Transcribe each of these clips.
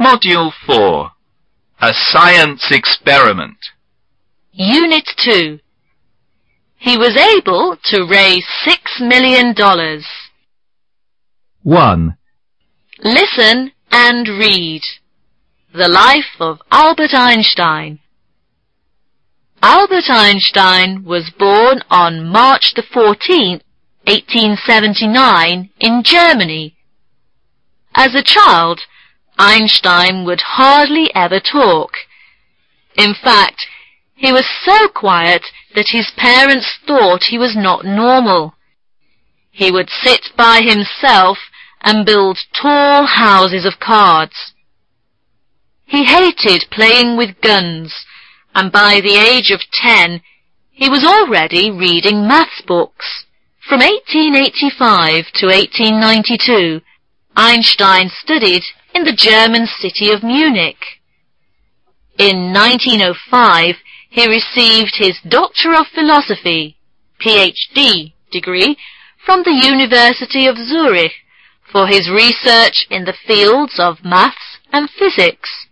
Module 4. A Science Experiment. Unit 2. He was able to raise $6 million. 1. Listen and read. The life of Albert Einstein. Albert Einstein was born on March the 14th, 1879 in Germany. As a child, Einstein would hardly ever talk. In fact, he was so quiet that his parents thought he was not normal. He would sit by himself and build tall houses of cards. He hated playing with guns, and by the age of 10, he was already reading maths books. From 1885 to 1892, Einstein studied in the German city of Munich. In 1905, he received his Doctor of Philosophy, PhD degree, from the University of Zurich for his research in the fields of maths and physics.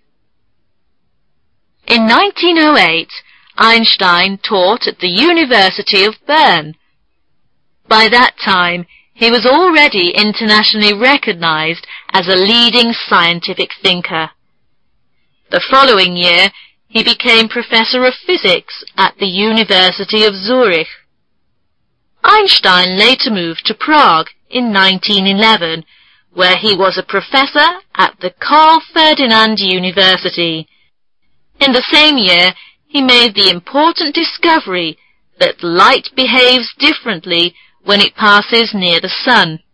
In 1908, Einstein taught at the University of Bern. By that time, he was already internationally recognized as a leading scientific thinker. The following year, he became professor of physics at the University of Zurich. Einstein later moved to Prague in 1911, where he was a professor at the Carl Ferdinand University. In the same year, he made the important discovery that light behaves differently when it passes near the sun.